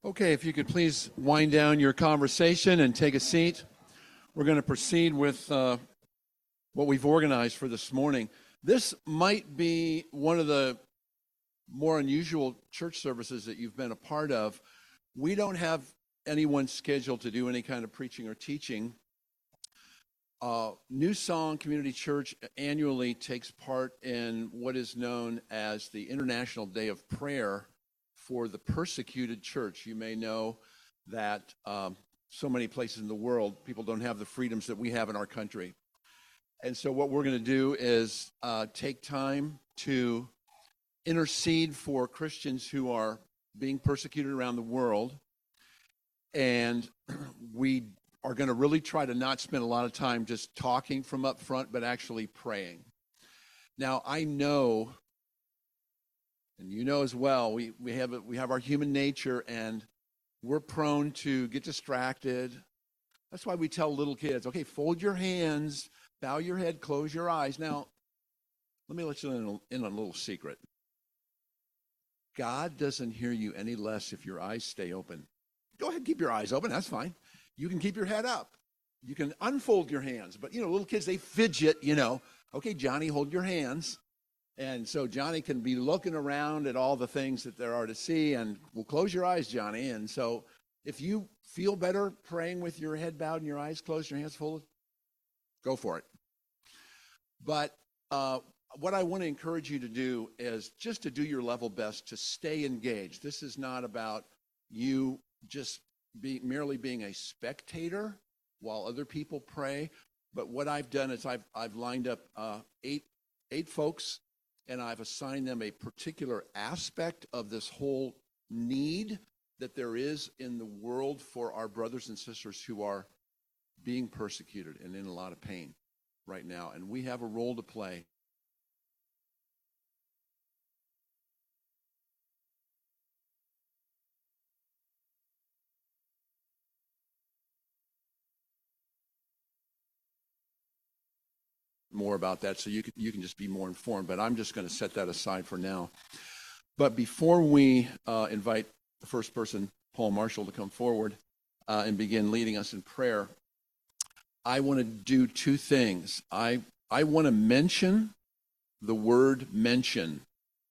Okay, if you could please wind down your conversation and take a seat. We're going to proceed with what we've organized for this morning. This might be one of the more unusual church services that you've been a part of. We don't have anyone scheduled to do any kind of preaching or teaching. New Song Community Church annually takes part in what is known as the International Day of Prayer for the Persecuted Church. You may know that so many places in the world, people don't have the freedoms that we have in our country. And so what we're going to do is take time to intercede for Christians who are being persecuted around the world. And we are going to really try to not spend a lot of time just talking from up front, but actually praying. Now, I know, and you know as well, we have our human nature, and we're prone to get distracted. That's why we tell little kids, okay, fold your hands, bow your head, close your eyes. Now, let me let you in on a little secret. God doesn't hear you any less if your eyes stay open. Go ahead, keep your eyes open, that's fine. You can keep your head up. You can unfold your hands. But, little kids, they fidget, Okay, Johnny, hold your hands. And so Johnny can be looking around at all the things that there are to see, and well, close your eyes, Johnny. And so if you feel better praying with your head bowed and your eyes closed, your hands folded, go for it. But what I want to encourage you to do is just to do your level best to stay engaged. This is not about you just merely being a spectator while other people pray. But what I've done is I've lined up eight folks, and I've assigned them a particular aspect of this whole need that there is in the world for our brothers and sisters who are being persecuted and in a lot of pain right now. And we have a role to play. More about that, so you can just be more informed, but I'm just going to set that aside for now. But before we invite the first person, Paul Marshall, to come forward and begin leading us in prayer, I want to do two things. I want to mention the word mention,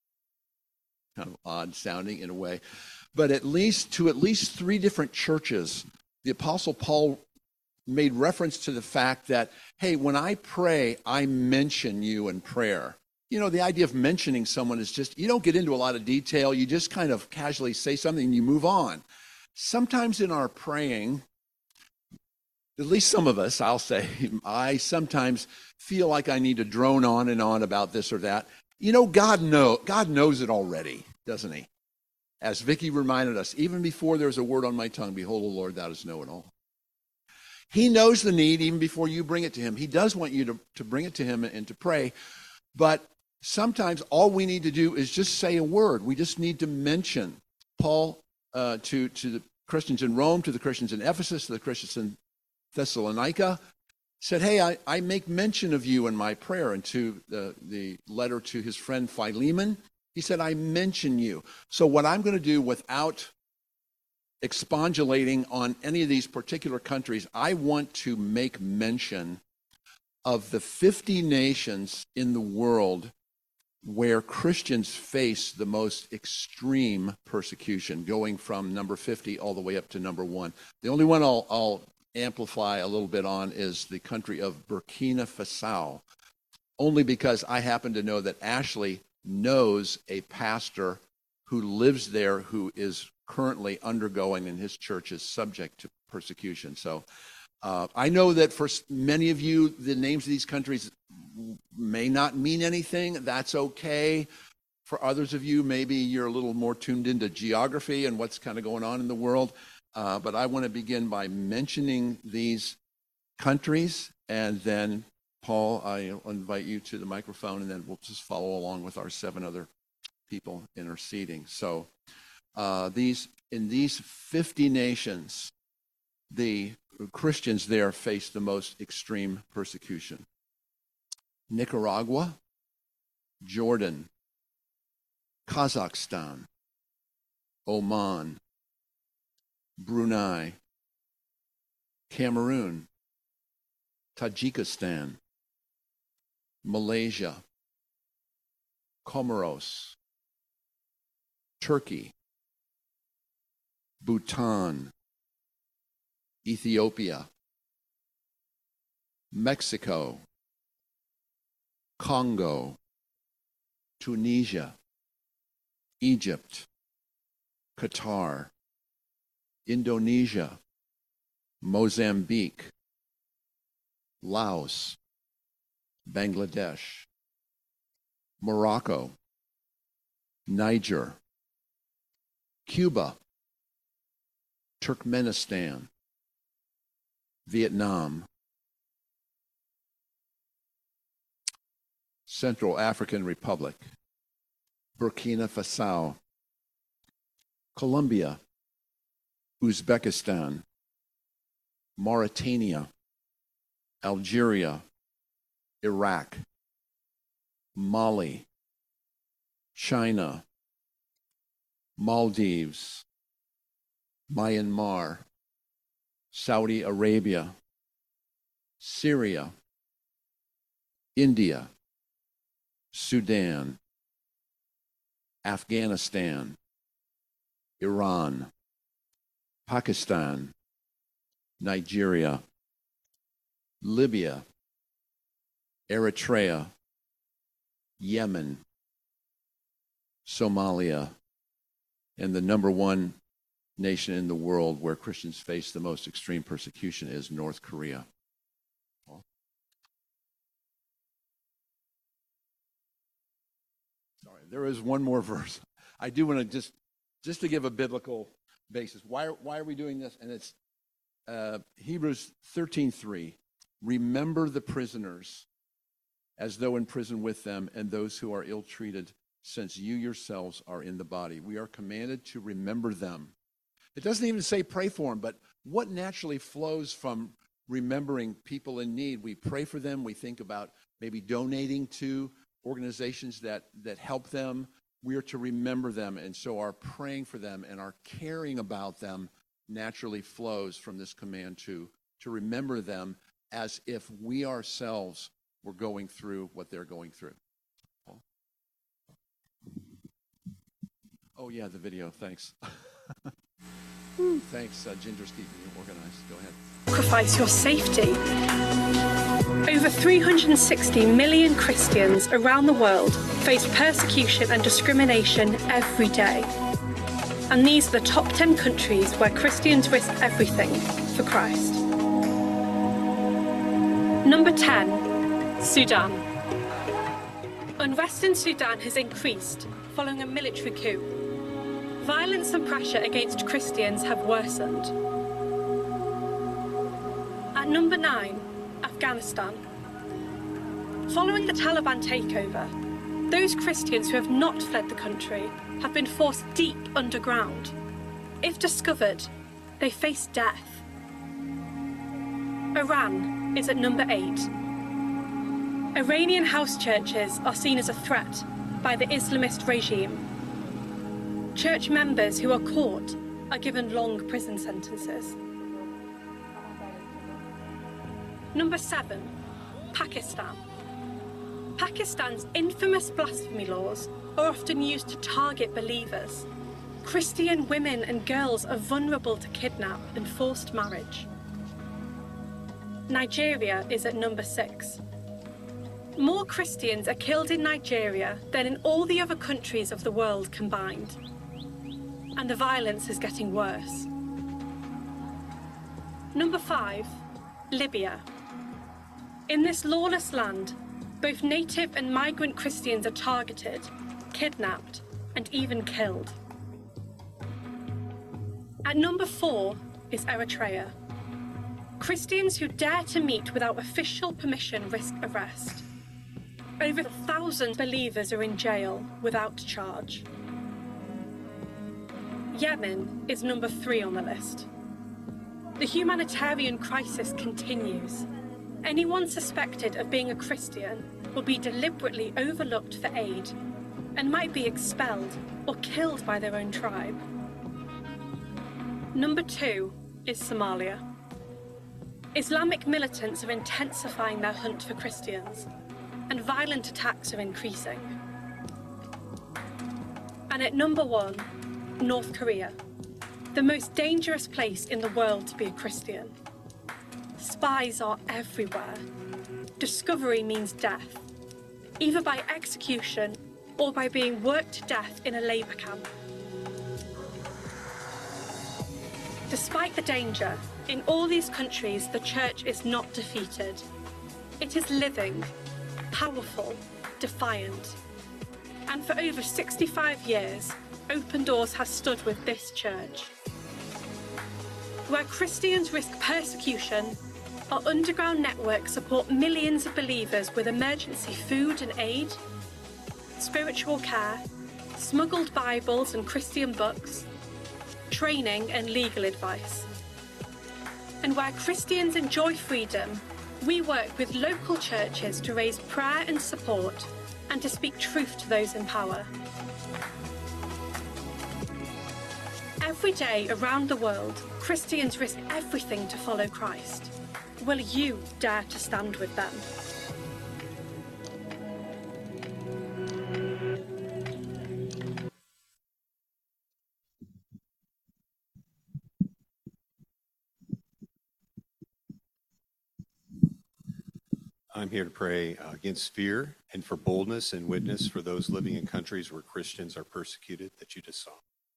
kind of odd sounding in a way, but at least three different churches, the Apostle Paul made reference to the fact that, hey, when I pray, I mention you in prayer. The idea of mentioning someone is just, you don't get into a lot of detail. You just kind of casually say something and you move on. Sometimes in our praying, at least some of us, I'll say, I sometimes feel like I need to drone on and on about this or that. God knows it already, doesn't he? As Vicki reminded us, even before there's a word on my tongue, behold, O Lord, thou dost know it all. He knows the need even before you bring it to him. He does want you to bring it to him and to pray. But sometimes all we need to do is just say a word. We just need to mention. Paul, to the Christians in Rome, to the Christians in Ephesus, to the Christians in Thessalonica, said, hey, I make mention of you in my prayer. And to the letter to his friend Philemon, he said, I mention you. So what I'm going to do, without expongulating on any of these particular countries, I want to make mention of the 50 nations in the world where Christians face the most extreme persecution, going from number 50 all the way up to number 1. The only one I'll amplify a little bit on is the country of Burkina Faso, only because I happen to know that Ashley knows a pastor who lives there who is currently undergoing, and his church is subject to persecution. So I know that for many of you, the names of these countries may not mean anything. That's okay. For others of you, maybe you're a little more tuned into geography and what's kind of going on in the world. But I want to begin by mentioning these countries, and then Paul, I'll invite you to the microphone, and then we'll just follow along with our 7 other people interceding. So in these 50 nations, the Christians there face the most extreme persecution. Nicaragua, Jordan, Kazakhstan, Oman, Brunei, Cameroon, Tajikistan, Malaysia, Comoros, Turkey, Bhutan, Ethiopia, Mexico, Congo, Tunisia, Egypt, Qatar, Indonesia, Mozambique, Laos, Bangladesh, Morocco, Niger, Cuba, Turkmenistan, Vietnam, Central African Republic, Burkina Faso, Colombia, Uzbekistan, Mauritania, Algeria, Iraq, Mali, China, Maldives, Myanmar, Saudi Arabia, Syria, India, Sudan, Afghanistan, Iran, Pakistan, Nigeria, Libya, Eritrea, Yemen, Somalia, and the number one nation in the world where Christians face the most extreme persecution is North Korea. Sorry, there is one more verse. I do want to just to give a biblical basis. Why are we doing this? And it's Hebrews 13:3. Remember the prisoners as though in prison with them, and those who are ill-treated, since you yourselves are in the body. We are commanded to remember them. It doesn't even say pray for them, but what naturally flows from remembering people in need? We pray for them. We think about maybe donating to organizations that help them. We are to remember them, and so our praying for them and our caring about them naturally flows from this command to remember them as if we ourselves were going through what they're going through. Oh, yeah, the video. Thanks. Thanks, Ginger's keeping you organized. Go ahead. Sacrifice your safety. Over 360 million Christians around the world face persecution and discrimination every day. And these are the top 10 countries where Christians risk everything for Christ. Number 10, Sudan. Unrest in Sudan has increased following a military coup. Violence and pressure against Christians have worsened. At number 9, Afghanistan. Following the Taliban takeover, those Christians who have not fled the country have been forced deep underground. If discovered, they face death. Iran is at number 8. Iranian house churches are seen as a threat by the Islamist regime. Church members who are caught are given long prison sentences. Number 7, Pakistan. Pakistan's infamous blasphemy laws are often used to target believers. Christian women and girls are vulnerable to kidnap and forced marriage. Nigeria is at number 6. More Christians are killed in Nigeria than in all the other countries of the world combined. And the violence is getting worse. Number 5, Libya. In this lawless land, both native and migrant Christians are targeted, kidnapped, and even killed. At number 4 is Eritrea. Christians who dare to meet without official permission risk arrest. Over 1,000 believers are in jail without charge. Yemen is number 3 on the list. The humanitarian crisis continues. Anyone suspected of being a Christian will be deliberately overlooked for aid and might be expelled or killed by their own tribe. Number 2 is Somalia. Islamic militants are intensifying their hunt for Christians, and violent attacks are increasing. And at number 1, North Korea, the most dangerous place in the world to be a Christian. Spies are everywhere. Discovery means death, either by execution or by being worked to death in a labour camp. Despite the danger, in all these countries the church is not defeated. It is living, powerful, defiant. And for over 65 years, Open Doors has stood with this church. Where Christians risk persecution, our underground networks support millions of believers with emergency food and aid, spiritual care, smuggled Bibles and Christian books, training and legal advice. And where Christians enjoy freedom, we work with local churches to raise prayer and support and to speak truth to those in power. Every day around the world, Christians risk everything to follow Christ. Will you dare to stand with them? I'm here to pray against fear and for boldness and witness for those living in countries where Christians are persecuted that you just saw.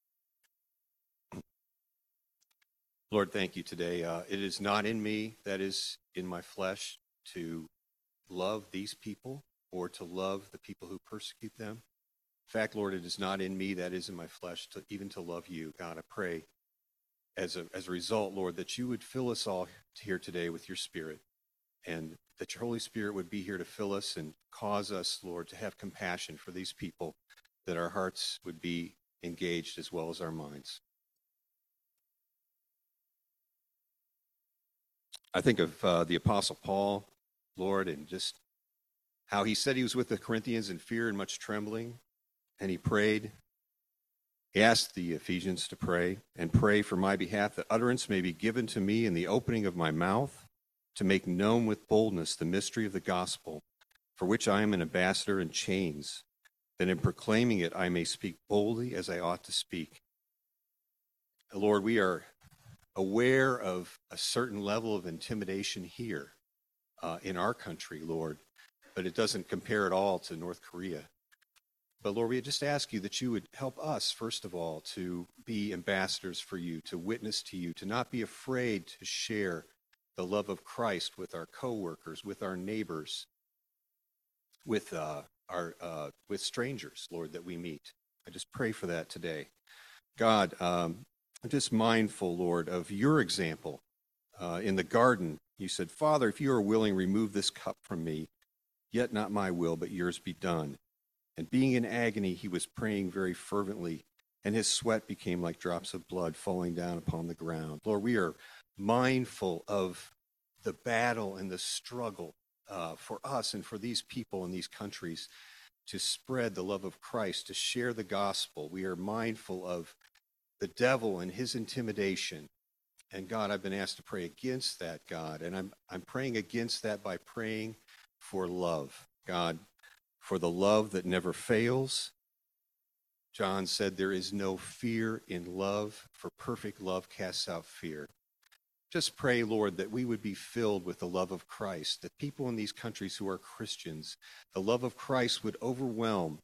Lord, thank you today. It is not in me, that is in my flesh, to love these people or to love the people who persecute them. In fact, Lord, it is not in me, that is in my flesh, even to love you. God, I pray as a result, Lord, that you would fill us all here today with your Spirit, and that your Holy Spirit would be here to fill us and cause us, Lord, to have compassion for these people, that our hearts would be engaged as well as our minds. I think of the Apostle Paul, Lord, and just how he said he was with the Corinthians in fear and much trembling, and he prayed. He asked the Ephesians to pray and pray for my behalf, that utterance may be given to me in the opening of my mouth, to make known with boldness the mystery of the gospel, for which I am an ambassador in chains, that in proclaiming it I may speak boldly as I ought to speak. Lord, we are aware of a certain level of intimidation here in our country, Lord, but it doesn't compare at all to North Korea. But Lord, we just ask you that you would help us, first of all, to be ambassadors for you, to witness to you, to not be afraid to share the love of Christ with our coworkers, with our neighbors, with strangers, Lord, that we meet. I just pray for that today. God, I'm just mindful, Lord, of your example. In the garden, you said, Father, if you are willing, remove this cup from me, yet not my will, but yours be done. And being in agony, he was praying very fervently, and his sweat became like drops of blood falling down upon the ground. Lord, we are mindful of the battle and the struggle for us and for these people in these countries to spread the love of Christ, to share the gospel. We are mindful of the devil and his intimidation. And God, I've been asked to pray against that, God. And I'm praying against that by praying for love, God, for the love that never fails. John said there is no fear in love, for perfect love casts out fear. Just pray, Lord, that we would be filled with the love of Christ, that people in these countries who are Christians, the love of Christ would overwhelm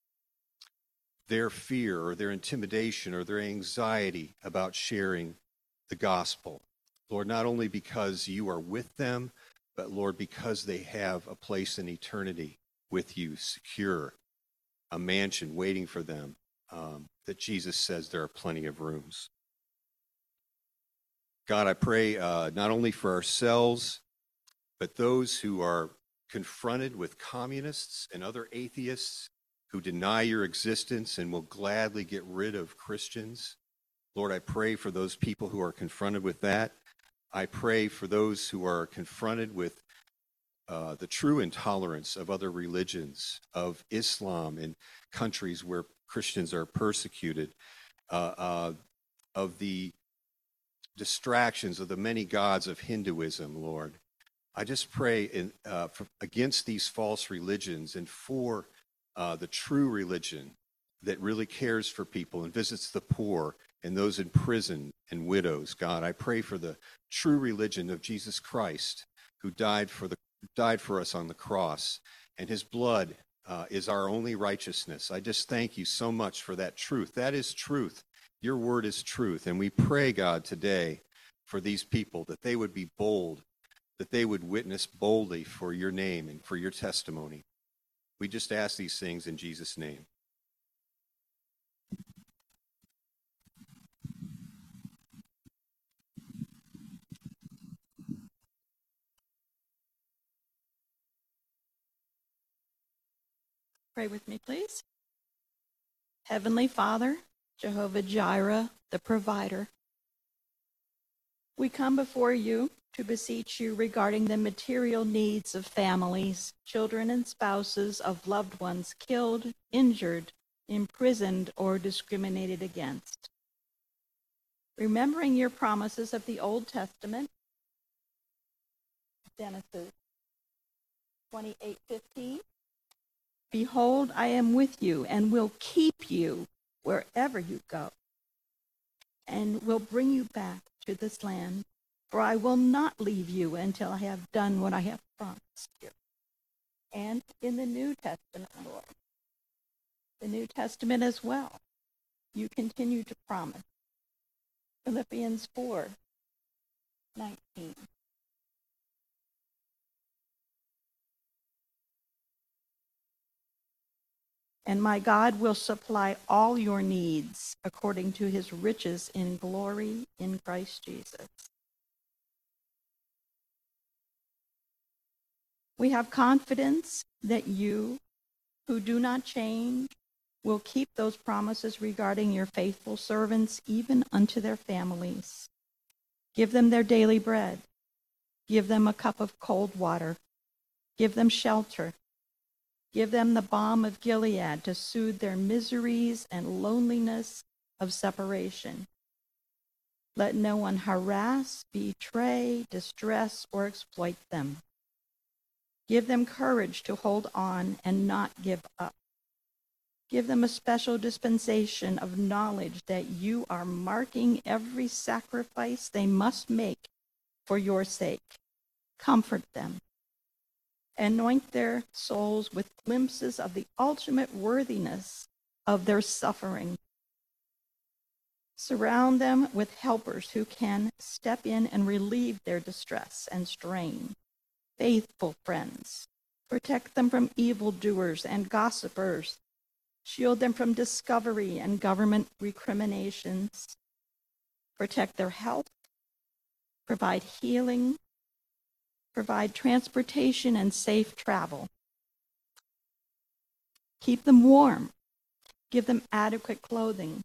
their fear or their intimidation or their anxiety about sharing the gospel. Lord, not only because you are with them, but Lord, because they have a place in eternity with you, secure, a mansion waiting for them, that Jesus says there are plenty of rooms. God, I pray not only for ourselves, but those who are confronted with communists and other atheists who deny your existence and will gladly get rid of Christians. Lord, I pray for those people who are confronted with that. I pray for those who are confronted with the true intolerance of other religions, of Islam in countries where Christians are persecuted, of the distractions of the many gods of Hinduism, Lord. I just pray against these false religions and for the true religion that really cares for people and visits the poor and those in prison and widows. God, I pray for the true religion of Jesus Christ, who died for us on the cross, and his blood is our only righteousness. I just thank you so much for that truth. That is truth. Your word is truth. And we pray, God, today for these people, that they would be bold, that they would witness boldly for your name and for your testimony. We just ask these things in Jesus' name. Pray with me, please. Heavenly Father, Jehovah Jireh, the provider, we come before you to beseech you regarding the material needs of families, children, and spouses of loved ones killed, injured, imprisoned, or discriminated against. Remembering your promises of the Old Testament, Genesis 28:15. Behold, I am with you and will keep you wherever you go, and will bring you back to this land, for I will not leave you until I have done what I have promised you. And in the New Testament, Lord, the New Testament as well, you continue to promise. Philippians 4:19. And my God will supply all your needs according to his riches in glory in Christ Jesus. We have confidence that you, who do not change, will keep those promises regarding your faithful servants even unto their families. Give them their daily bread. Give them a cup of cold water. Give them shelter. Give them the balm of Gilead to soothe their miseries and loneliness of separation. Let no one harass, betray, distress, or exploit them. Give them courage to hold on and not give up. Give them a special dispensation of knowledge that you are marking every sacrifice they must make for your sake. Comfort them. Anoint their souls with glimpses of the ultimate worthiness of their suffering. Surround them with helpers who can step in and relieve their distress and strain. Faithful friends. Protect them from evildoers and gossipers. Shield them from discovery and government recriminations. Protect their health. Provide healing. Provide transportation and safe travel. Keep them warm. Give them adequate clothing.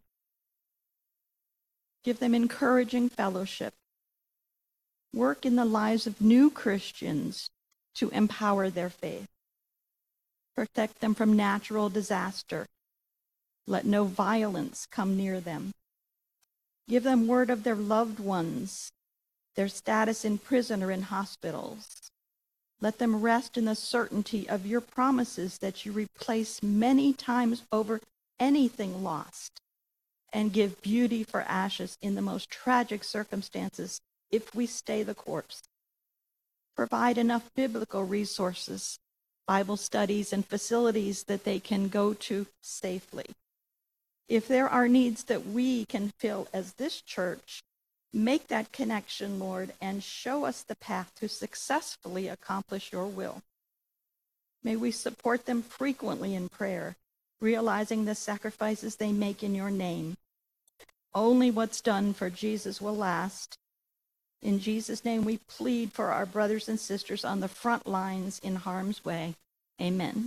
Give them encouraging fellowship. Work in the lives of new Christians to empower their faith. Protect them from natural disaster. Let no violence come near them. Give them word of their loved ones, their status in prison or in hospitals. Let them rest in the certainty of your promises that you replace many times over anything lost and give beauty for ashes in the most tragic circumstances if we stay the course. Provide enough biblical resources, Bible studies, and facilities that they can go to safely. If there are needs that we can fill as this church, make that connection, Lord, and show us the path to successfully accomplish your will. May we support them frequently in prayer, realizing the sacrifices they make in your name. Only what's done for Jesus will last. In Jesus' name, we plead for our brothers and sisters on the front lines in harm's way. Amen.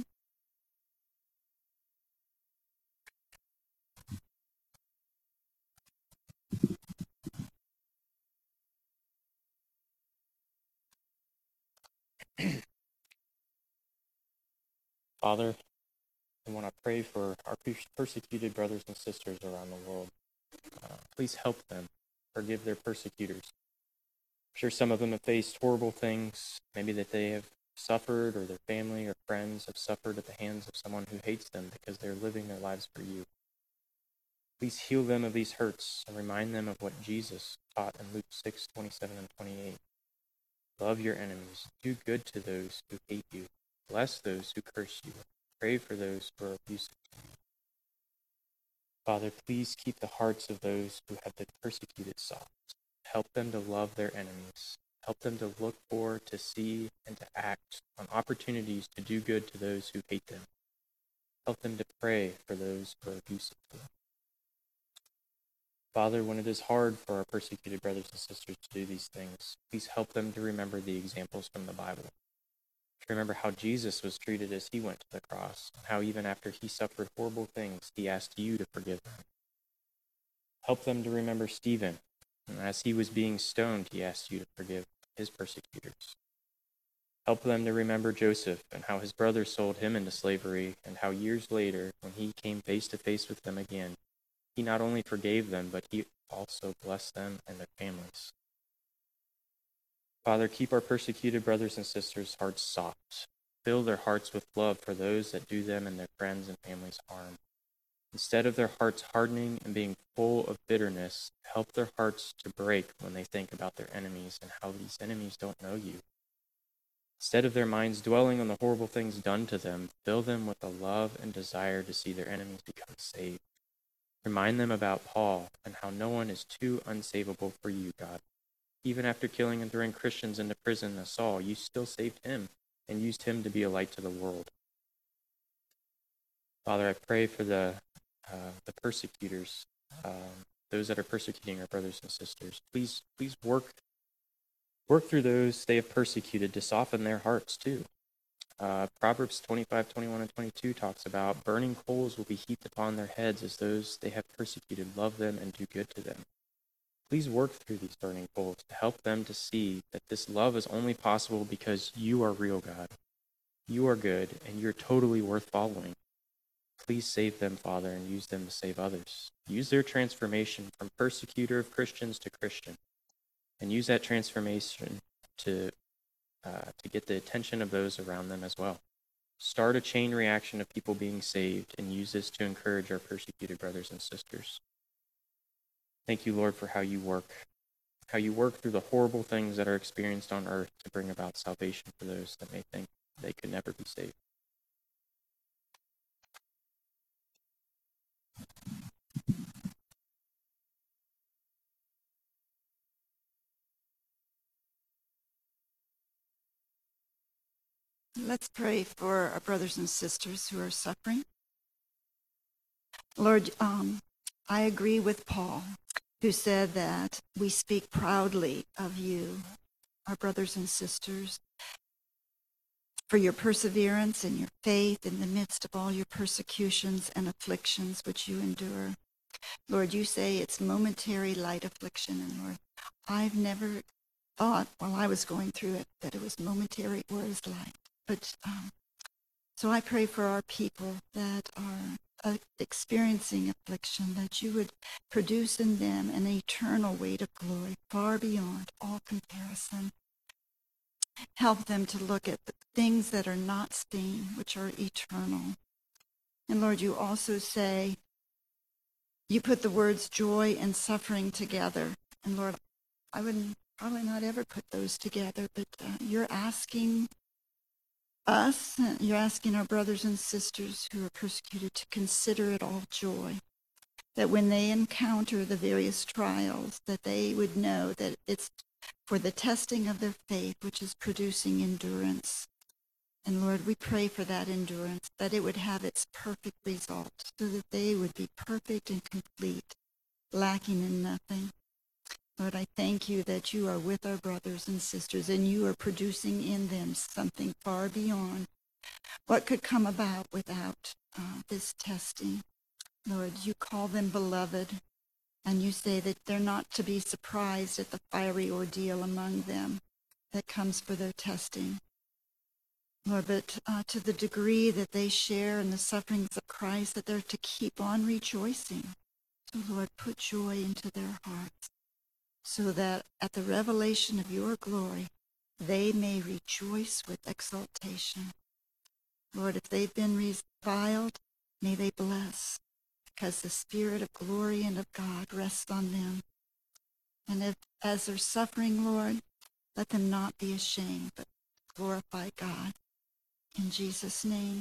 Father, I want to pray for our persecuted brothers and sisters around the world. Please help them. forgive their persecutors. I'm sure some of them have faced horrible things, maybe that they have suffered, or their family or friends have suffered at the hands of someone who hates them because they're living their lives for you. Please heal them of these hurts and remind them of what Jesus taught in Luke 6:27 and 28. Love your enemies. Do good to those who hate you. Bless those who curse you. Pray for those who are abusive to you. Father, please keep the hearts of those who have been persecuted soft. Help them to love their enemies. Help them to look for, to see, and to act on opportunities to do good to those who hate them. Help them to pray for those who are abusive to them. Father, when it is hard for our persecuted brothers and sisters to do these things, please help them to remember the examples from the Bible. To remember how Jesus was treated as he went to the cross, and how even after he suffered horrible things, he asked you to forgive them. Help them to remember Stephen, and as he was being stoned, he asked you to forgive his persecutors. Help them to remember Joseph and how his brothers sold him into slavery, and how years later, when he came face to face with them again, he not only forgave them, but he also blessed them and their families. Father, keep our persecuted brothers and sisters' hearts soft. Fill their hearts with love for those that do them and their friends and families harm. Instead of their hearts hardening and being full of bitterness, help their hearts to break when they think about their enemies and how these enemies don't know you. Instead of their minds dwelling on the horrible things done to them, fill them with a love and desire to see their enemies become saved. Remind them about Paul and how no one is too unsavable for you, God. Even after killing and throwing Christians into prison as Saul, you still saved him and used him to be a light to the world. Father, I pray for the persecutors, those that are persecuting our brothers and sisters. Please work through those they have persecuted to soften their hearts too. Proverbs 25:21 and 22 talks about burning coals will be heaped upon their heads as those they have persecuted love them and do good to them. Please work through these burning coals to help them to see that this love is only possible because you are real, God. You are good, and you're totally worth following. Please save them, Father, and use them to save others. Use their transformation from persecutor of Christians to Christian, and use that transformation to get the attention of those around them as well. Start a chain reaction of people being saved, and use this to encourage our persecuted brothers and sisters. Thank you, Lord, for how you work through the horrible things that are experienced on earth to bring about salvation for those that may think they could never be saved. Let's pray for our brothers and sisters who are suffering. Lord, I agree with Paul, who said that we speak proudly of you, our brothers and sisters, for your perseverance and your faith in the midst of all your persecutions and afflictions which you endure. Lord, you say it's momentary light affliction, and Lord, I've never thought while I was going through it that it was momentary or as light. But so I pray for our people that are experiencing affliction, that you would produce in them an eternal weight of glory far beyond all comparison. Help them to look at the things that are not seen, which are eternal. And Lord, you also say, you put the words joy and suffering together. And Lord, I would probably not ever put those together, but you're asking us, you're asking our brothers and sisters who are persecuted to consider it all joy, that when they encounter the various trials, that they would know that it's for the testing of their faith, which is producing endurance. And Lord, we pray for that endurance, that it would have its perfect result, so that they would be perfect and complete, lacking in nothing. Lord, I thank you that you are with our brothers and sisters, and you are producing in them something far beyond what could come about without this testing. Lord, you call them beloved, and you say that they're not to be surprised at the fiery ordeal among them that comes for their testing. Lord, but to the degree that they share in the sufferings of Christ, that they're to keep on rejoicing. So, Lord, put joy into their hearts. so that at the revelation of your glory, they may rejoice with exultation. Lord, if they've been reviled, may they bless, because the Spirit of glory and of God rests on them. And if, as they're suffering, Lord, let them not be ashamed, but glorify God. In Jesus' name.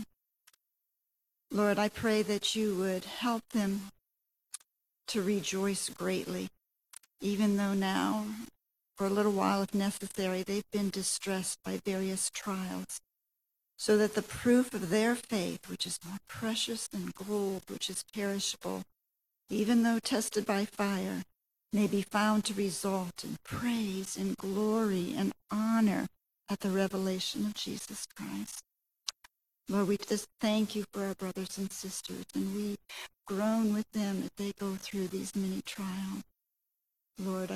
Lord, I pray that you would help them to rejoice greatly, even though now, for a little while if necessary, they've been distressed by various trials, so that the proof of their faith, which is more precious than gold, which is perishable, even though tested by fire, may be found to result in praise and glory and honor at the revelation of Jesus Christ. Lord, we just thank you for our brothers and sisters, and we groan with them as they go through these many trials. Lord,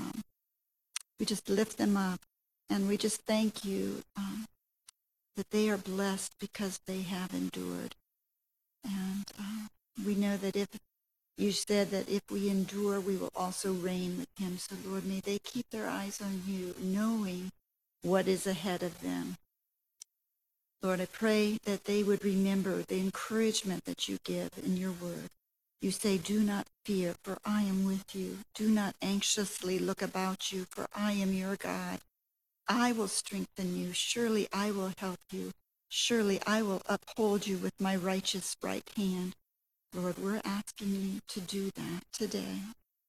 we just lift them up, and we just thank you that they are blessed because they have endured. And we know that if you said that if we endure, we will also reign with him. So, Lord, may they keep their eyes on you, knowing what is ahead of them. Lord, I pray that they would remember the encouragement that you give in your word. You say, do not fear, for I am with you. Do not anxiously look about you, for I am your God. I will strengthen you. Surely I will help you. Surely I will uphold you with my righteous right hand. Lord, we're asking you to do that today.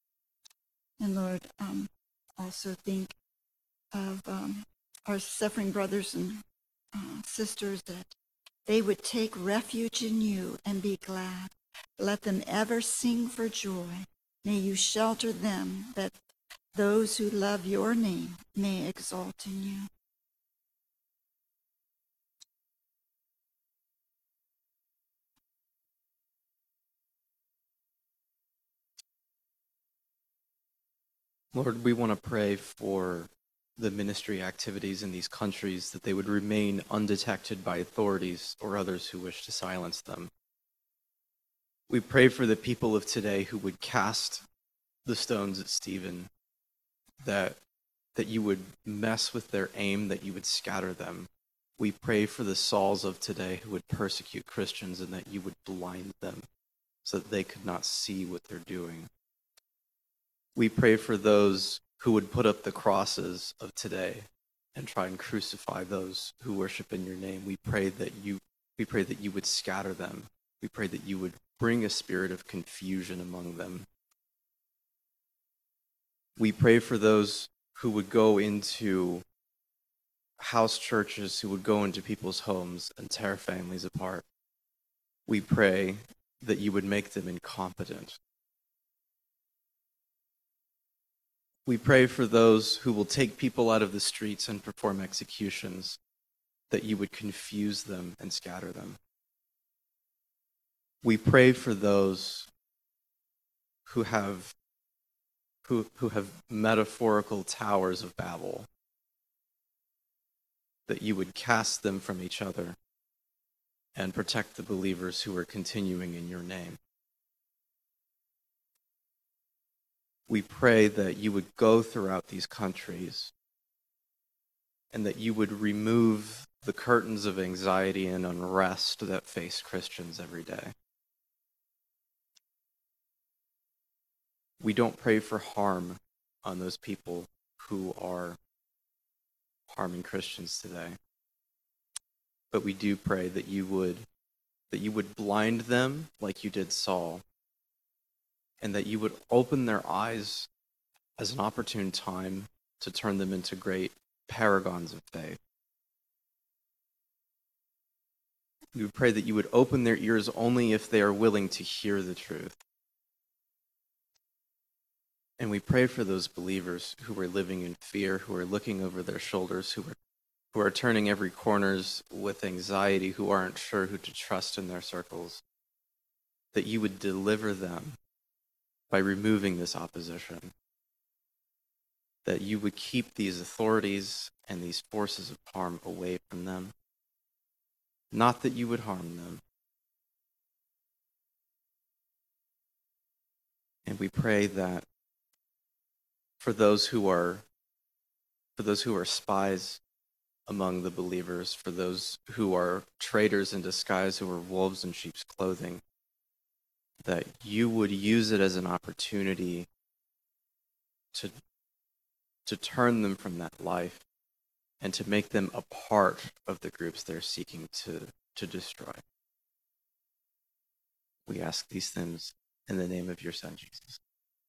And Lord, also think of our suffering brothers and sisters, that they would take refuge in you and be glad. Let them ever sing for joy. May you shelter them, that those who love your name may exalt in you. Lord, we want to pray for the ministry activities in these countries, that they would remain undetected by authorities or others who wish to silence them. We pray for the people of today who would cast the stones at Stephen, that you would mess with their aim, that you would scatter them. We pray for the Sauls of today who would persecute Christians, and that you would blind them so that they could not see what they're doing. We pray for those who would put up the crosses of today and try and crucify those who worship in your name. We pray that you would scatter them. We pray that you would bring a spirit of confusion among them. We pray for those who would go into house churches, who would go into people's homes and tear families apart. We pray that you would make them incompetent. We pray for those who will take people out of the streets and perform executions, that you would confuse them and scatter them. We pray for those who have metaphorical towers of Babel, that you would cast them from each other and protect the believers who are continuing in your name. We pray that you would go throughout these countries and that you would remove the curtains of anxiety and unrest that face Christians every day. We don't pray for harm on those people who are harming Christians today, but we do pray that you would blind them like you did Saul, and that you would open their eyes as an opportune time to turn them into great paragons of faith. We would pray that you would open their ears only if they are willing to hear the truth. And we pray for those believers who are living in fear, who are looking over their shoulders, who are turning every corners with anxiety, who aren't sure who to trust in their circles, that you would deliver them by removing this opposition, that you would keep these authorities and these forces of harm away from them, not that you would harm them. And we pray that for those who are spies among the believers, for those who are traitors in disguise, who are wolves in sheep's clothing, that you would use it as an opportunity to turn them from that life and to make them a part of the groups they're seeking to destroy. We ask these things in the name of your Son, Jesus.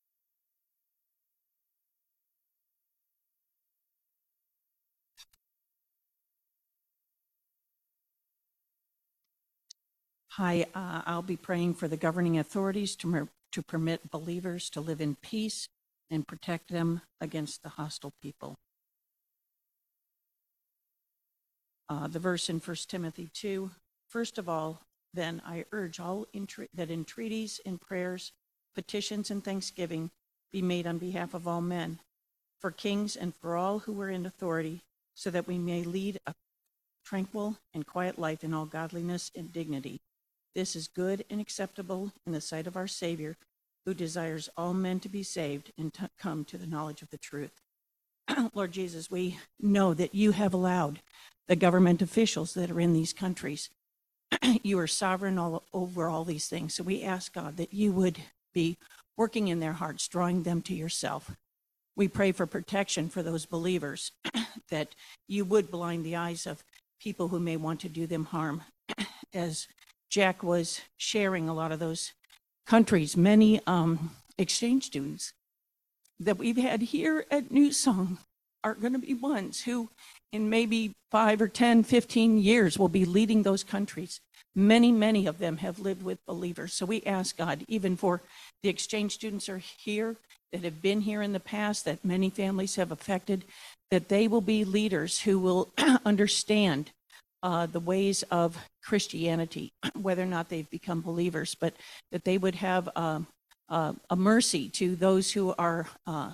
Hi, I'll be praying for the governing authorities to permit believers to live in peace and protect them against the hostile people. The verse in 1 Timothy 2, first of all, then I urge all that entreaties and prayers, petitions and thanksgiving be made on behalf of all men, for kings and for all who are in authority, so that we may lead a tranquil and quiet life in all godliness and dignity. This is good and acceptable in the sight of our Savior, who desires all men to be saved and to come to the knowledge of the truth. Lord Jesus, we know that you have allowed the government officials that are in these countries. You are sovereign over all these things. So we ask, God, that you would be working in their hearts, drawing them to yourself. We pray for protection for those believers, that you would blind the eyes of people who may want to do them harm. As Jack was sharing, a lot of those countries, many exchange students that we've had here at New Song are going to be ones who in maybe 5 or 10, 15 years will be leading those countries. Many of them have lived with believers. So we ask God, even for the exchange students are here, that have been here in the past, that many families have affected, that they will be leaders who will understand the ways of Christianity, whether or not they've become believers, but that they would have a mercy to those who are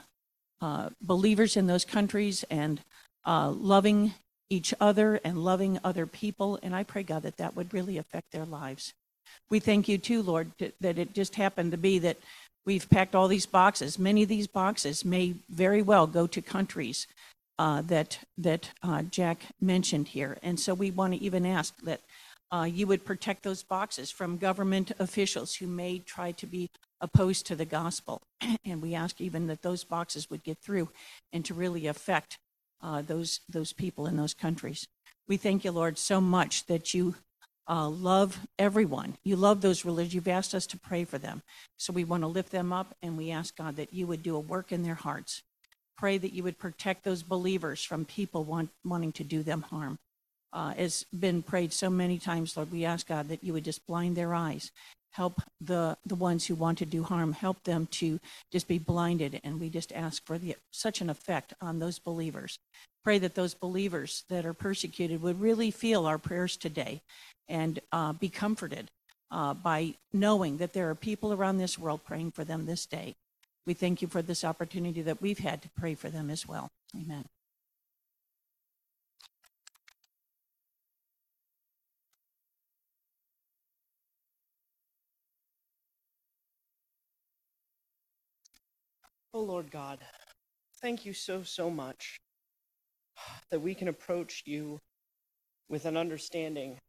believers in those countries and loving each other and loving other people. And I pray, God, that that would really affect their lives. We thank you too, Lord, that it just happened to be that we've packed all these boxes. Many of these boxes may very well go to countries that Jack mentioned here. And so we want to even ask that you would protect those boxes from government officials who may try to be opposed to the gospel. And we ask even that those boxes would get through and to really affect those people in those countries. We thank you, Lord, so much that you love everyone. You love those religions. You've asked us to pray for them. So we want to lift them up, and we ask, God, that you would do a work in their hearts. Pray that you would protect those believers from people wanting to do them harm. As been prayed so many times, Lord, we ask, God, that you would just blind their eyes. Help the ones who want to do harm. Help them to just be blinded. And we just ask for such an effect on those believers. Pray that those believers that are persecuted would really feel our prayers today and be comforted by knowing that there are people around this world praying for them this day. We thank you for this opportunity that we've had to pray for them as well. Amen. Oh, Lord God, thank you so much that we can approach you with an understanding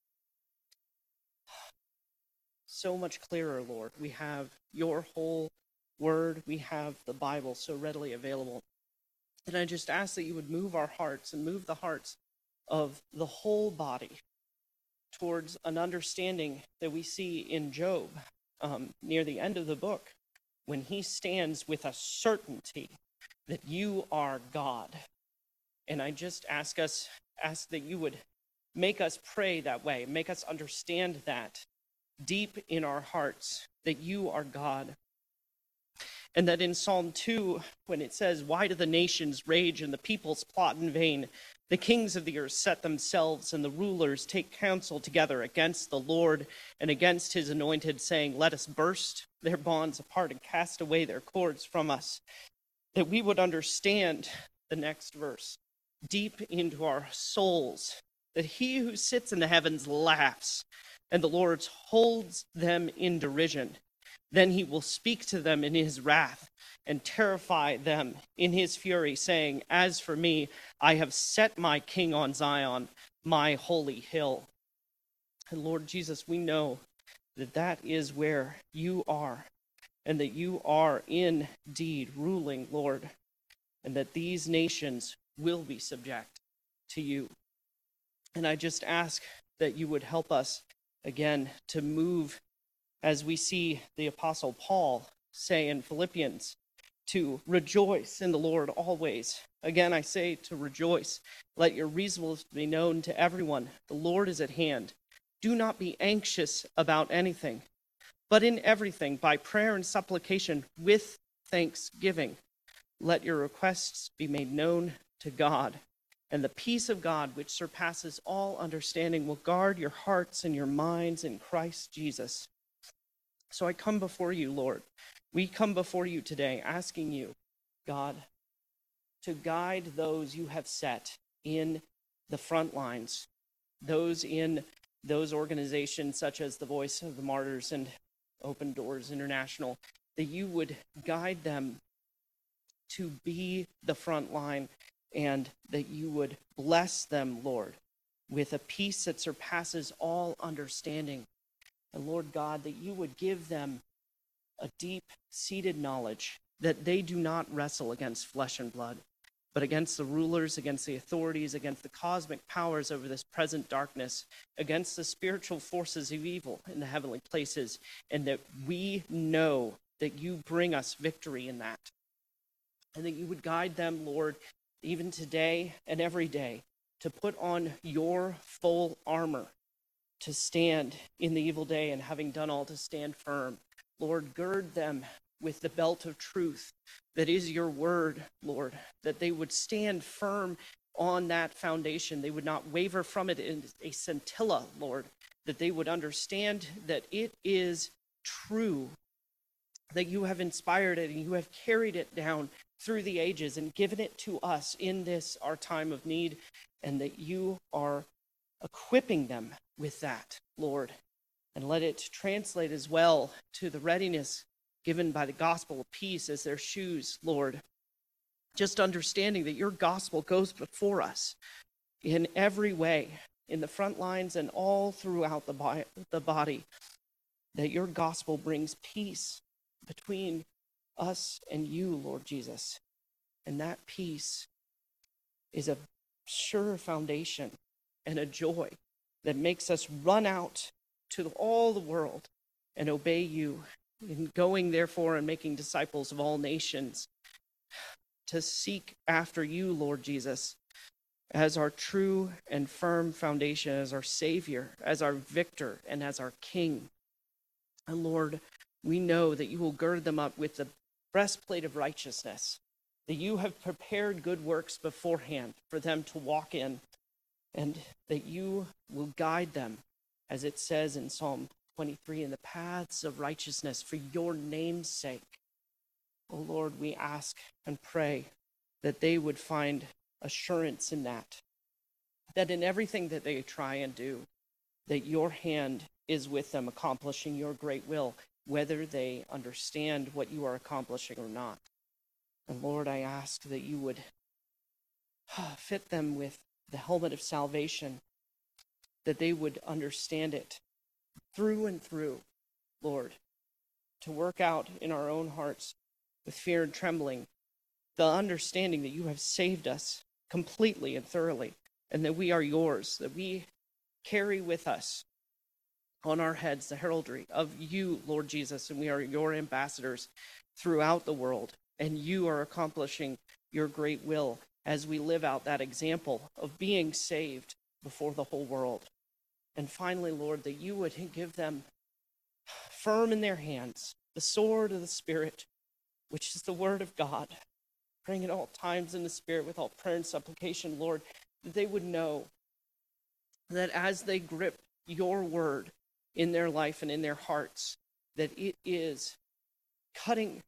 so much clearer, Lord. We have your whole word. We have the Bible so readily available. And I just ask that you would move our hearts and move the hearts of the whole body towards an understanding that we see in Job near the end of the book, when he stands with a certainty that you are God. And I just ask that you would make us pray that way, make us understand that deep in our hearts, that you are God. And that in Psalm 2, when it says, "Why do the nations rage and the peoples plot in vain? The kings of the earth set themselves and the rulers take counsel together against the Lord and against his anointed, saying, let us burst their bonds apart and cast away their cords from us." That we would understand the next verse deep into our souls, that he who sits in the heavens laughs and the Lord holds them in derision. Then he will speak to them in his wrath and terrify them in his fury, saying, "As for me, I have set my king on Zion, my holy hill." And Lord Jesus, we know that that is where you are, and that you are indeed ruling, Lord, and that these nations will be subject to you. And I just ask that you would help us again to move, as we see the Apostle Paul say in Philippians, to rejoice in the Lord always. Again, I say to rejoice. Let your reasonableness be known to everyone. The Lord is at hand. Do not be anxious about anything, but in everything, by prayer and supplication, with thanksgiving, let your requests be made known to God. And the peace of God, which surpasses all understanding, will guard your hearts and your minds in Christ Jesus. So I come before you, Lord. We come before you today asking you, God, to guide those you have set in the front lines, those in those organizations such as the Voice of the Martyrs and Open Doors International, that you would guide them to be the front line, and that you would bless them, Lord, with a peace that surpasses all understanding. And Lord God, that you would give them a deep-seated knowledge that they do not wrestle against flesh and blood, but against the rulers, against the authorities, against the cosmic powers over this present darkness, against the spiritual forces of evil in the heavenly places, and that we know that you bring us victory in that. And that you would guide them, Lord, even today and every day, to put on your full armor to stand in the evil day, and having done all, to stand firm. Lord, gird them with the belt of truth that is your word, Lord, that they would stand firm on that foundation. They would not waver from it in a scintilla, Lord, that they would understand that it is true, that you have inspired it and you have carried it down through the ages and given it to us in this, our time of need, and that you are equipping them with that, Lord. And let it translate as well to the readiness given by the gospel of peace as their shoes, Lord. Just understanding that your gospel goes before us in every way, in the front lines and all throughout the body, that your gospel brings peace between us and you, Lord Jesus. And that peace is a sure foundation and a joy that makes us run out to all the world and obey you, in going therefore and making disciples of all nations, to seek after you, Lord Jesus, as our true and firm foundation, as our Savior, as our victor, and as our King. And Lord, we know that you will gird them up with the breastplate of righteousness, that you have prepared good works beforehand for them to walk in, and that you will guide them, as it says in Psalm 23, in the paths of righteousness for your name's sake. Oh Lord, we ask and pray that they would find assurance in that in everything that they try and do, that your hand is with them accomplishing your great will, whether they understand what you are accomplishing or not. And Lord, I ask that you would fit them with the helmet of salvation, that they would understand it through and through, Lord, to work out in our own hearts with fear and trembling the understanding that you have saved us completely and thoroughly, and that we are yours, that we carry with us on our heads the heraldry of you, Lord Jesus, and we are your ambassadors throughout the world, and you are accomplishing your great will as we live out that example of being saved before the whole world. And finally, Lord, that you would give them firm in their hands the sword of the Spirit, which is the word of God, praying at all times in the Spirit with all prayer and supplication, Lord, that they would know that as they grip your word in their life and in their hearts, that it is cutting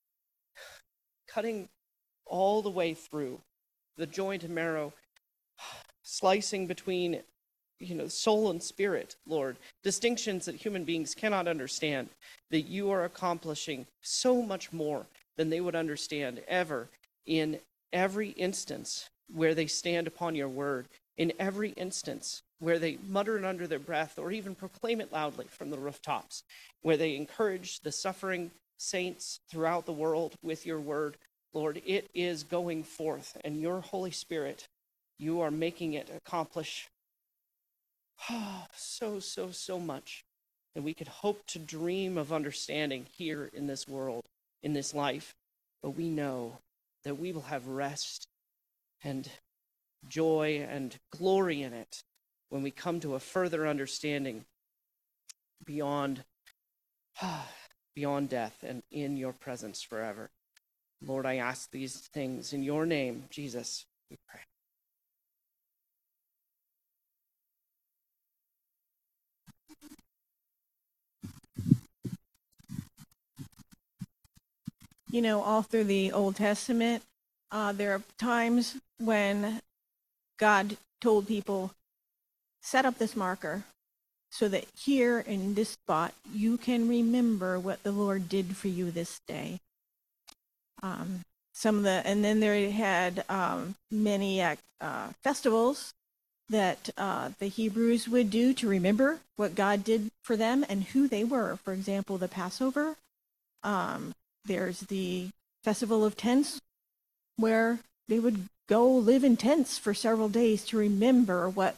all the way through the joint and marrow, slicing between soul and spirit, Lord, distinctions that human beings cannot understand, that you are accomplishing so much more than they would understand ever in every instance where they stand upon your word, in every instance where they mutter it under their breath or even proclaim it loudly from the rooftops, where they encourage the suffering saints throughout the world with your word. Lord, it is going forth, and your Holy Spirit, you are making it accomplish so much that we could hope to dream of understanding here in this world, in this life. But we know that we will have rest and joy and glory in it when we come to a further understanding beyond death and in your presence forever. Lord, I ask these things in your name, Jesus, we pray. All through the Old Testament, there are times when God told people, set up this marker so that here in this spot, you can remember what the Lord did for you this day. And then they had many festivals that the Hebrews would do to remember what God did for them and who they were. For example, the Passover. There's the Festival of Tents, where they would go live in tents for several days to remember what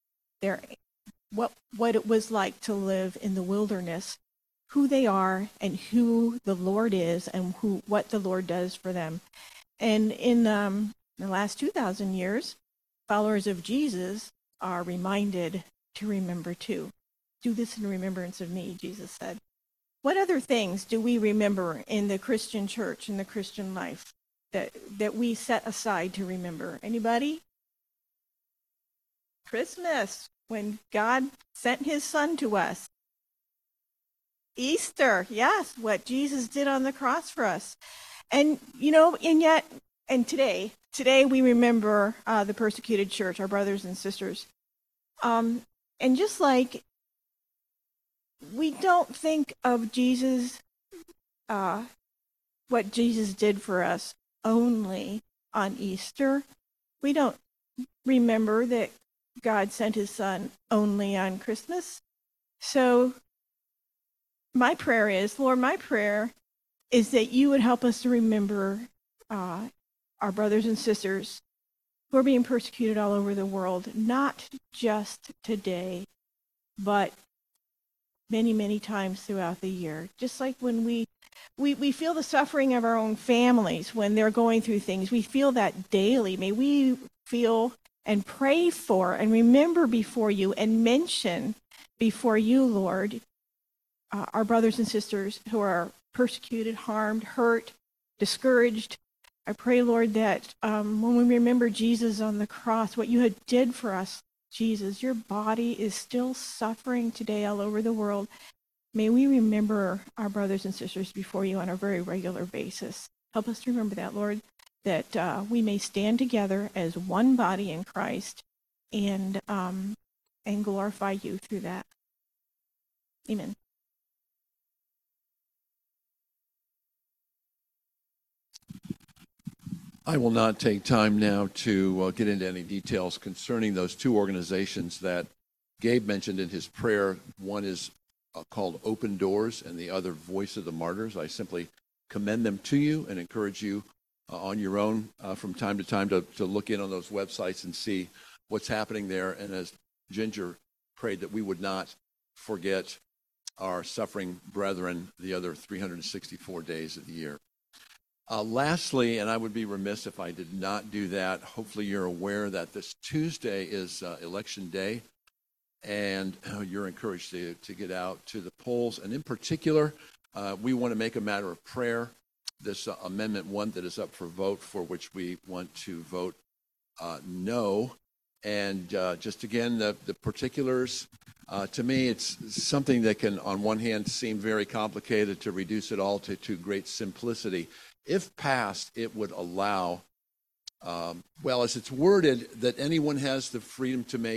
it was like to live in the wilderness, who they are and who the Lord is and what the Lord does for them. And in the last 2,000 years, followers of Jesus are reminded to remember too. Do this in remembrance of me, Jesus said. What other things do we remember in the Christian church, in the Christian life, that we set aside to remember? Anybody? Christmas, when God sent his son to us. Easter, yes, what Jesus did on the cross for us. And, today we remember the persecuted church, our brothers and sisters. And just like we don't think of Jesus, what Jesus did for us only on Easter. We don't remember that God sent his son only on Christmas. So my prayer is that you would help us to remember our brothers and sisters who are being persecuted all over the world, not just today, but many, many times throughout the year. Just like when we feel the suffering of our own families when they're going through things, we feel that daily. May we feel and pray for and remember before you and mention before you, Lord, our brothers and sisters who are persecuted, harmed, hurt, discouraged. I pray, Lord, that when we remember Jesus on the cross, what you had did for us, Jesus, your body is still suffering today all over the world. May we remember our brothers and sisters before you on a very regular basis. Help us to remember that, Lord, that we may stand together as one body in Christ and glorify you through that. Amen. I will not take time now to get into any details concerning those two organizations that Gabe mentioned in his prayer. One is called Open Doors and the other Voice of the Martyrs. I simply commend them to you and encourage you on your own from time to time to look in on those websites and see what's happening there. And as Ginger prayed, that we would not forget our suffering brethren the other 364 days of the year. Lastly, and I would be remiss if I did not do that, hopefully you're aware that this Tuesday is Election Day, and you're encouraged to get out to the polls. And in particular, we want to make a matter of prayer this Amendment 1 that is up for vote, for which we want to vote no. And just again, the particulars, to me, it's something that can, on one hand, seem very complicated. To reduce it all to great simplicity. If passed, it would allow, as it's worded, that anyone has the freedom to make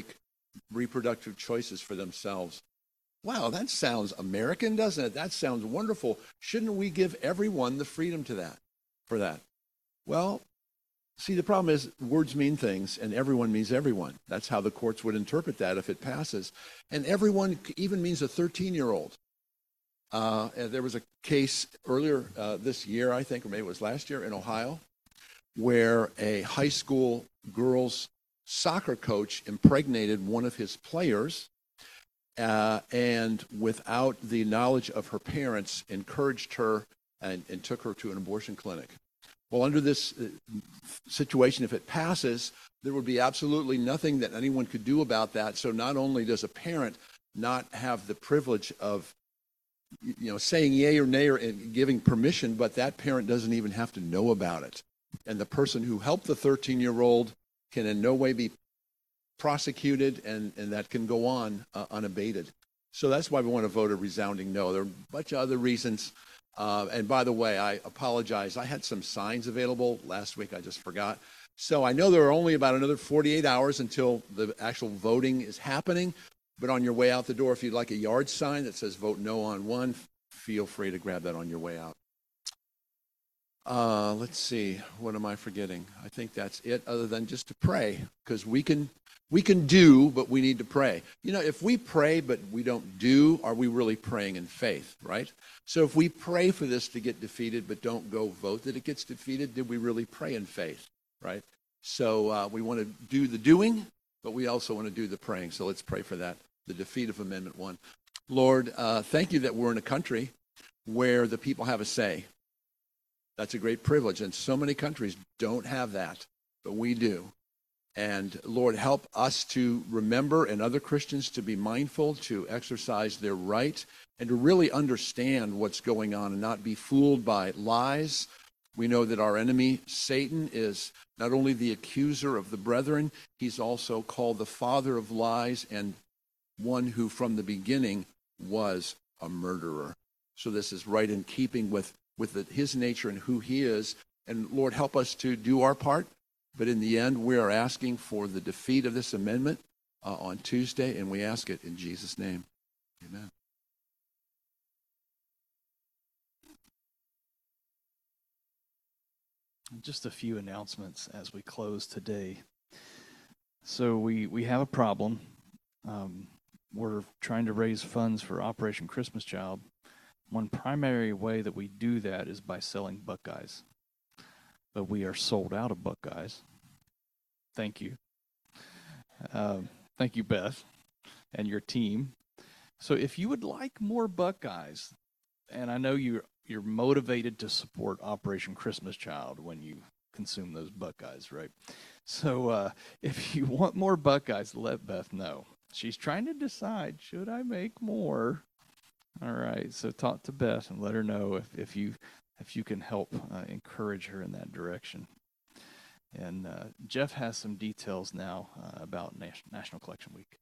reproductive choices for themselves. Wow, that sounds American, doesn't it? That sounds wonderful. Shouldn't we give everyone the freedom for that? Well, see, the problem is words mean things, and everyone means everyone. That's how the courts would interpret that if it passes. And everyone even means a 13-year-old. There was a case earlier this year, I think, or maybe it was last year, in Ohio, where a high school girls' soccer coach impregnated one of his players, and without the knowledge of her parents, encouraged her and took her to an abortion clinic. Well, under this situation, if it passes, there would be absolutely nothing that anyone could do about that. So not only does a parent not have the privilege of saying yay or nay or giving permission, but that parent doesn't even have to know about it. And the person who helped the 13-year-old can in no way be prosecuted, and that can go on unabated. So that's why we want to vote a resounding no. There are a bunch of other reasons. And by the way, I apologize. I had some signs available last week. I just forgot. So I know there are only about another 48 hours until the actual voting is happening. But on your way out the door, if you'd like a yard sign that says vote no on one, feel free to grab that on your way out. Let's see. What am I forgetting? I think that's it, other than just to pray, because we can do, but we need to pray. If we pray but we don't do, are we really praying in faith, right? So if we pray for this to get defeated but don't go vote that it gets defeated, did we really pray in faith, right? So we want to do the doing, but we also want to do the praying. So let's pray for that, the defeat of Amendment 1. Lord, thank you that we're in a country where the people have a say. That's a great privilege, and so many countries don't have that, but we do. And Lord, help us to remember, and other Christians to be mindful, to exercise their right, and to really understand what's going on and not be fooled by lies. We know that our enemy, Satan, is not only the accuser of the brethren, he's also called the father of lies and one who from the beginning was a murderer. So this is right in keeping with his nature and who he is. And Lord, help us to do our part. But in the end, we are asking for the defeat of this amendment on Tuesday, and we ask it in Jesus' name. Amen. Just a few announcements as we close today. So we have a problem. We're trying to raise funds for Operation Christmas Child. One primary way that we do that is by selling Buckeyes. But we are sold out of Buckeyes. Thank you. Thank you, Beth, and your team. So if you would like more Buckeyes, and I know you're motivated to support Operation Christmas Child when you consume those Buckeyes, right? So if you want more Buckeyes, let Beth know. She's trying to decide, should I make more? All right, so talk to Beth and let her know if you can help encourage her in that direction. And Jeff has some details now about National Collection Week.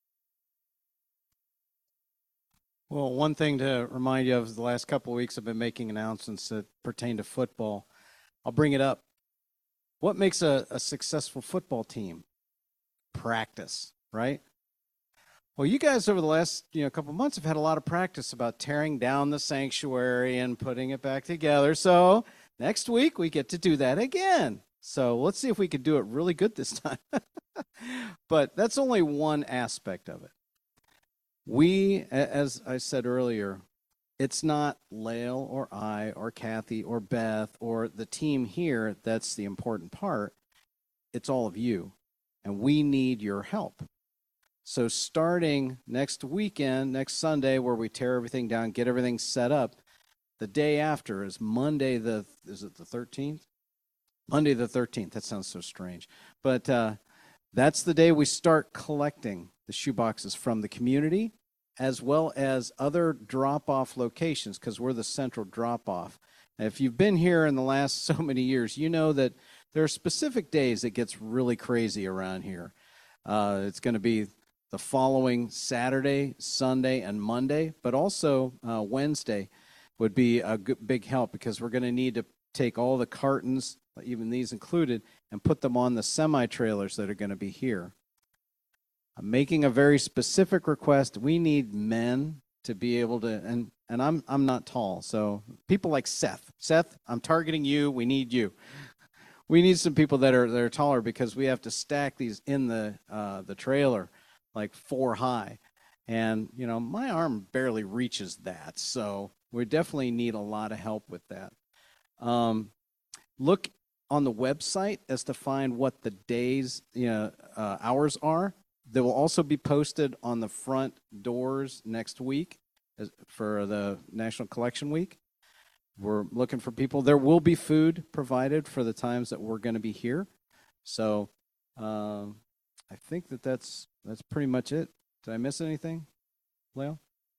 Well, one thing to remind you of is the last couple of weeks I've been making announcements that pertain to football. I'll bring it up. What makes a successful football team? Practice, right? Well, you guys over the last couple of months have had a lot of practice about tearing down the sanctuary and putting it back together. So next week we get to do that again. So let's see if we can do it really good this time. But that's only one aspect of it. We, as I said earlier, it's not Lael or I or Kathy or Beth or the team here that's the important part. It's all of you. And we need your help. So starting next weekend, next Sunday, where we tear everything down, get everything set up, the day after is Monday is it the 13th? Monday the 13th. That sounds so strange. But that's the day we start collecting the shoeboxes from the community as well as other drop-off locations, because we're the central drop-off. If you've been here in the last so many years, you know that there are specific days it gets really crazy around here. It's going to be the following Saturday, Sunday, and Monday, but also Wednesday would be a big help, because we're going to need to take all the cartons, even these included, and put them on the semi-trailers that are going to be here. I'm making a very specific request. We need men to be able to, and I'm not tall, so people like Seth. Seth, I'm targeting you. We need you. We need some people that are taller because we have to stack these in the trailer like 4 high, and my arm barely reaches that. So we definitely need a lot of help with that. Look on the website as to find what the days, hours are. They will also be posted on the front doors next week for the National Collection Week. We're looking for people. There will be food provided for the times that we're going to be here. So I think that's pretty much it. Did I miss anything, Leo?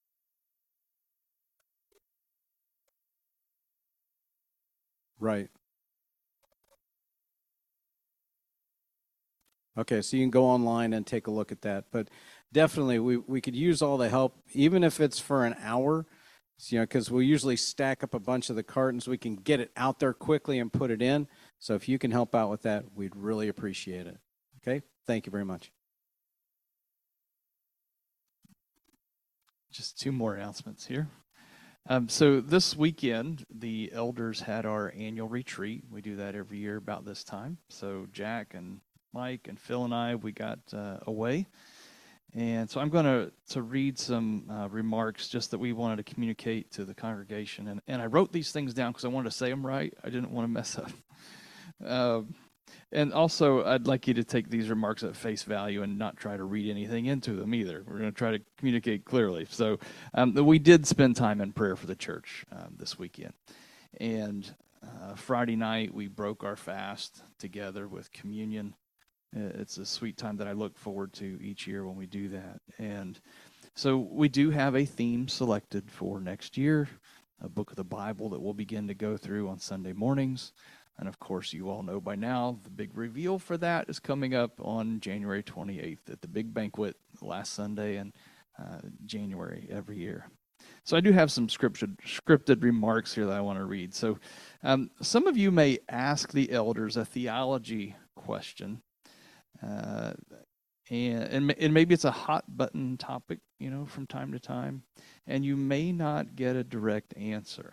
Right. Okay, so you can go online and take a look at that. But definitely, we could use all the help, even if it's for an hour, because we'll usually stack up a bunch of the cartons. We can get it out there quickly and put it in. So if you can help out with that, we'd really appreciate it. Okay, thank you very much. Just 2 more announcements here. So this weekend, the elders had our annual retreat. We do that every year about this time. So Jack and Mike and Phil and I, we got away. And so I'm going to read some remarks just that we wanted to communicate to the congregation. And I wrote these things down because I wanted to say them right. I didn't want to mess up. And also, I'd like you to take these remarks at face value and not try to read anything into them either. We're going to try to communicate clearly. So we did spend time in prayer for the church this weekend. And Friday night, we broke our fast together with communion. It's a sweet time that I look forward to each year when we do that. And so we do have a theme selected for next year, a book of the Bible that we'll begin to go through on Sunday mornings. And of course, you all know by now, the big reveal for that is coming up on January 28th at the big banquet last Sunday in January every year. So I do have some scripted remarks here that I want to read. So some of you may ask the elders a theology question. And maybe it's a hot button topic, from time to time, and you may not get a direct answer.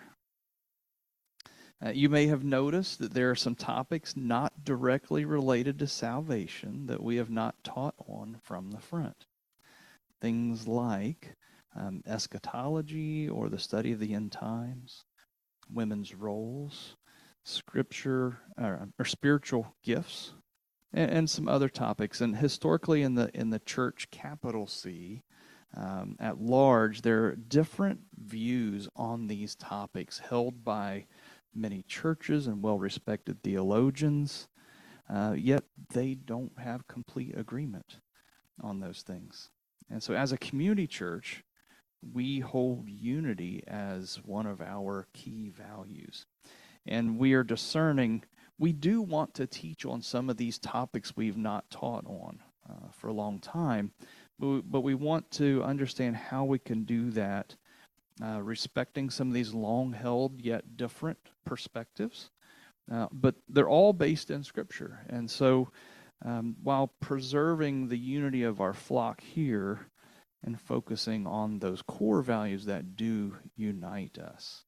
You may have noticed that there are some topics not directly related to salvation that we have not taught on from the front. Things like eschatology or the study of the end times, women's roles, scripture or spiritual gifts, and some other topics. And historically in the church, capital C, at large, there are different views on these topics held by many churches and well-respected theologians, yet they don't have complete agreement on those things. And so as a community church, we hold unity as one of our key values. And we are discerning. We do want to teach on some of these topics we've not taught on for a long time, but we want to understand how we can do that, respecting some of these long-held yet different perspectives. But they're all based in Scripture. And so while preserving the unity of our flock here and focusing on those core values that do unite us.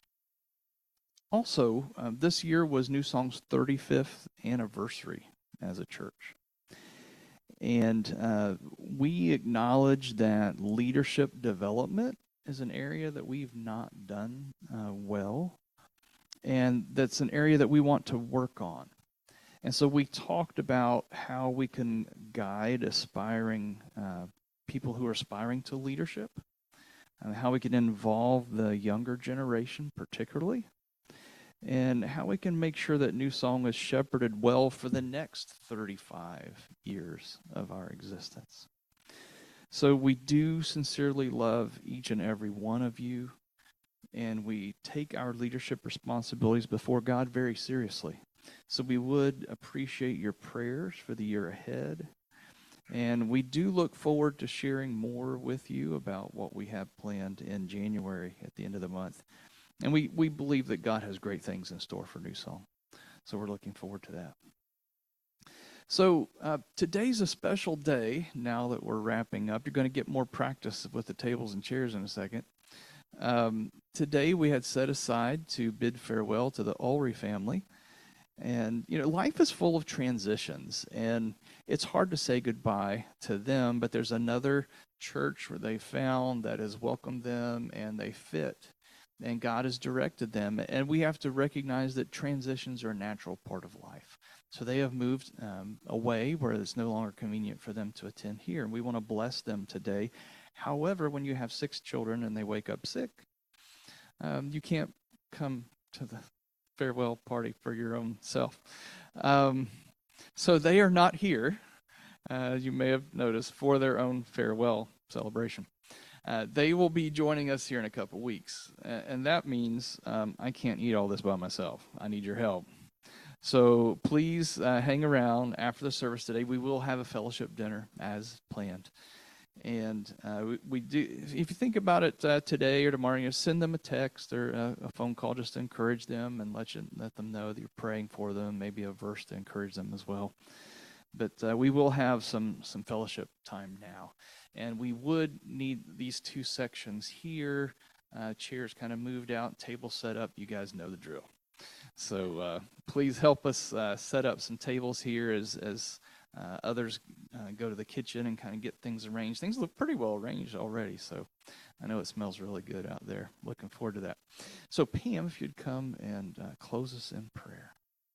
Also, this year was New Song's 35th anniversary as a church. And we acknowledge that leadership development is an area that we've not done well. And that's an area that we want to work on. And so we talked about how we can guide aspiring people who are aspiring to leadership, and how we can involve the younger generation particularly, and how we can make sure that New Song is shepherded well for the next 35 years of our existence. So we do sincerely love each and every one of you, and we take our leadership responsibilities before God very seriously. So we would appreciate your prayers for the year ahead. And we do look forward to sharing more with you about what we have planned in January at the end of the month. And we believe that God has great things in store for New Song. So we're looking forward to that. So today's a special day. Now that we're wrapping up, you're going to get more practice with the tables and chairs in a second. Today we had set aside to bid farewell to the Ulrey family. And, life is full of transitions, and it's hard to say goodbye to them, but there's another church where they found that has welcomed them and they fit, and God has directed them. And we have to recognize that transitions are a natural part of life. So they have moved away where it's no longer convenient for them to attend here, and we want to bless them today. However, when you have 6 children and they wake up sick, you can't come to the farewell party for your own self. So they are not here, you may have noticed, for their own farewell celebration. They will be joining us here in a couple weeks, and that means I can't eat all this by myself. I need your help. So please hang around after the service today. We will have a fellowship dinner as planned. And we do. If you think about it today or tomorrow, send them a text or a phone call just to encourage them and let them know that you're praying for them. Maybe a verse to encourage them as well. But we will have some fellowship time now, and we would need these 2 sections here. Chairs kind of moved out, table set up. You guys know the drill. So please help us set up some tables here as others go to the kitchen and kind of get things arranged. Things look pretty well arranged already, so I know it smells really good out there. Looking forward to that. So Pam, if you'd come and close us in prayer.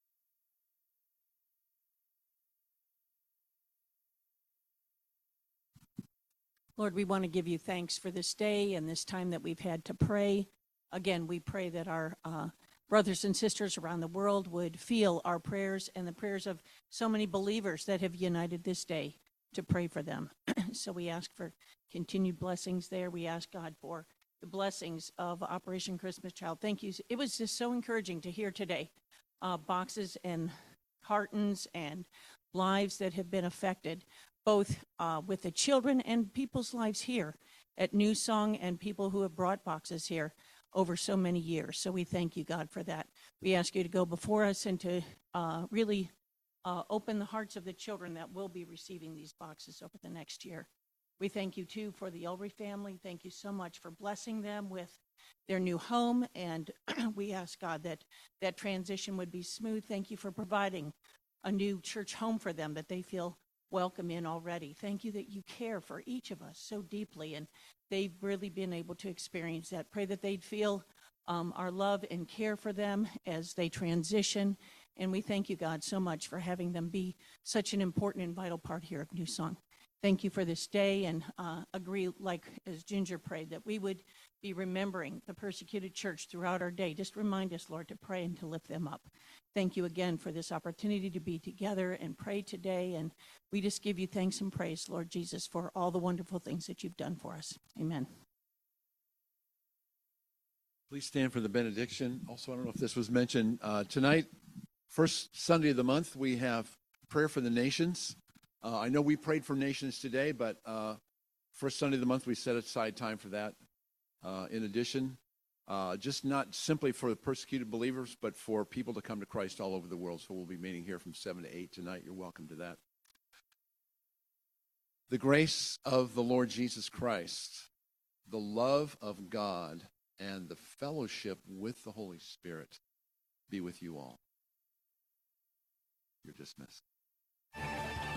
Lord, we want to give you thanks for this day and this time that we've had to pray. Again, we pray that our brothers and sisters around the world would feel our prayers and the prayers of so many believers that have united this day to pray for them. So we ask for continued blessings there. We ask God for the blessings of Operation Christmas Child. Thank you. It was just so encouraging to hear today boxes and cartons and lives that have been affected, both with the children and people's lives here at New Song and people who have brought boxes here over so many years. So we thank you, God, for that. We ask you to go before us and to really open the hearts of the children that will be receiving these boxes over the next year. We thank you, too, for the Ulrey family. Thank you so much for blessing them with their new home, and we ask, God, that that transition would be smooth. Thank you for providing a new church home for them that they feel welcome in already. Thank you that you care for each of us so deeply, and they've really been able to experience that. Pray that they'd feel our love and care for them as they transition, and we thank you, God, so much for having them be such an important and vital part here of New Song. Thank you for this day, and agree, like as Ginger prayed, that we would be remembering the persecuted church throughout our day. Just remind us, Lord, to pray and to lift them up. Thank you again for this opportunity to be together and pray today, and we just give you thanks and praise, Lord Jesus, for all the wonderful things that you've done for us. Amen. Please stand for the benediction. Also, I don't know if this was mentioned. Tonight, first Sunday of the month, we have prayer for the nations. I know we prayed for nations today, but first Sunday of the month, we set aside time for that. In addition, just not simply for the persecuted believers, but for people to come to Christ all over the world. So we'll be meeting here from 7 to 8 tonight. You're welcome to that. The grace of the Lord Jesus Christ, the love of God, and the fellowship with the Holy Spirit be with you all. You're dismissed.